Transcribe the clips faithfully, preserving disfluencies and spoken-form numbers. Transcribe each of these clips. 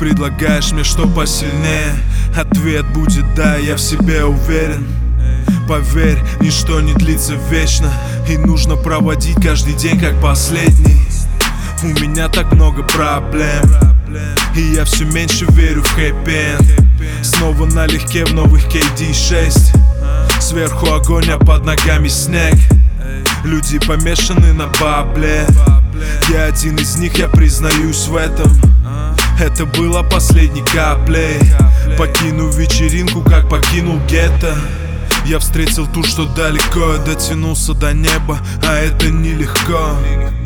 предлагаешь мне что посильнее? Ответ будет да, я в себе уверен. Поверь, ничто не длится вечно, и нужно проводить каждый день как последний. У меня так много проблем, и я все меньше верю в хэппи-энд. Снова налегке в новых кей ди шесть. Сверху огонь, а под ногами снег. Люди помешаны на бабле. Я один из них, я признаюсь в этом. Это было последней каплей. Покину вечеринку, как покинул гетто. Я встретил ту, что далеко, я дотянулся до неба, а это нелегко.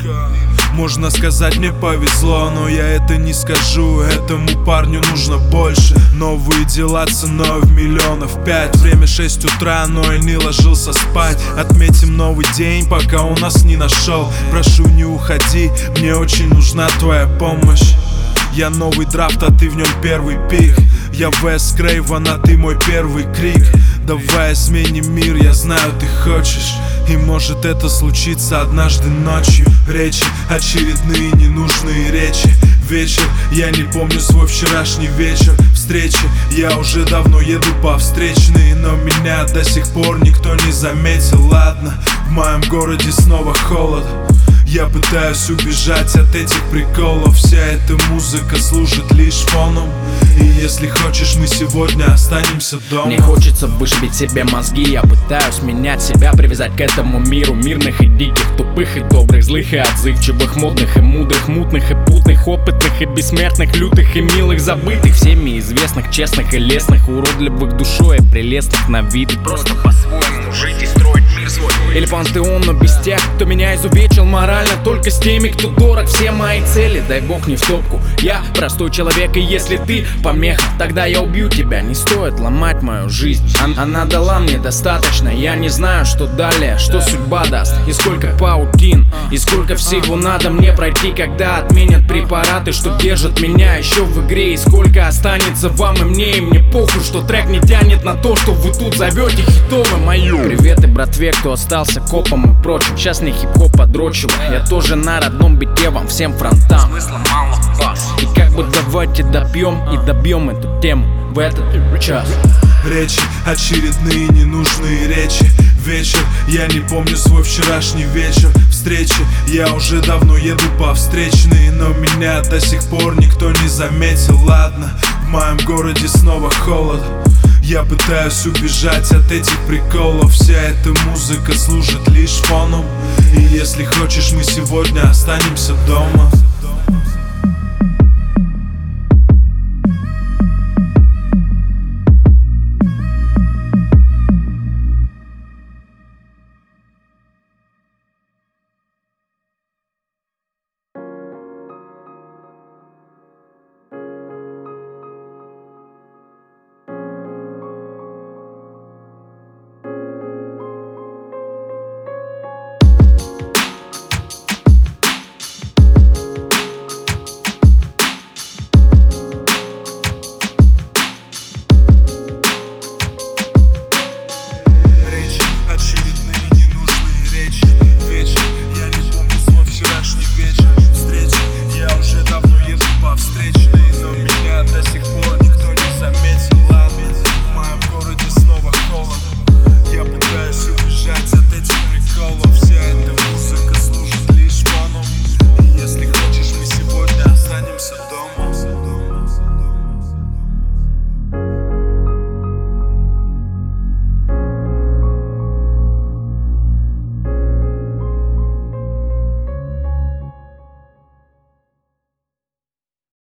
Можно сказать, мне повезло, но я это не скажу. Этому парню нужно больше. Новые дела ценой в миллионов пять. Время шесть утра, но я не ложился спать. Отметим новый день, пока он нас не нашел. Прошу, не уходи, мне очень нужна твоя помощь. Я новый драфт, а ты в нем первый пик. Я Вес Крейвен, а ты мой первый крик. Давай сменим мир, я знаю, ты хочешь. И может это случится однажды ночью. Речи, очередные ненужные речи. Вечер, я не помню свой вчерашний вечер. Встречи, я уже давно еду по встречной, но меня до сих пор никто не заметил. Ладно, в моем городе снова холод. Я пытаюсь убежать от этих приколов. Вся эта музыка служит лишь фоном. И если хочешь, мы сегодня останемся дома. Мне хочется вышибить себе мозги. Я пытаюсь менять себя, привязать к этому миру мирных и диких, тупых и добрых, злых и отзывчивых, модных и мудрых, мутных и путных, опытных и бессмертных, лютых и милых, забытых, всеми известных, честных и лестных, уродливых душой и прелестных на вид. Просто по-своему жить и строить мир свой. Или пантеон, но без тех, кто меня изувечил морально. Только с теми, кто дорог, все мои цели. Дай бог не в топку. Я простой человек, и если ты помеха, тогда я убью тебя. Не стоит ломать мою жизнь. Она, она дала мне достаточно. Я не знаю, что далее, что судьба даст. И сколько паутин, и сколько всего надо мне пройти, когда отменят препараты, что держат меня еще в игре. И сколько останется вам и мне, и мне похуй, что трек не тянет на то, что вы тут зовете хитовым мою. Приветы, братве, кто остался копом и прочим. Сейчас не хип-хоп подрочил. Я тоже на родном бите вам всем фронтам. Смысла мало, бас. И как бы давайте допьем и добьем эту тему в этот час. Речи, очередные ненужные речи. Вечер, я не помню свой вчерашний вечер. Встречи, я уже давно еду по встречной, но меня до сих пор никто не заметил. Ладно, в моем городе снова холод. Я пытаюсь убежать от этих приколов. Вся эта музыка служит лишь фоном. И если хочешь, мы сегодня останемся дома.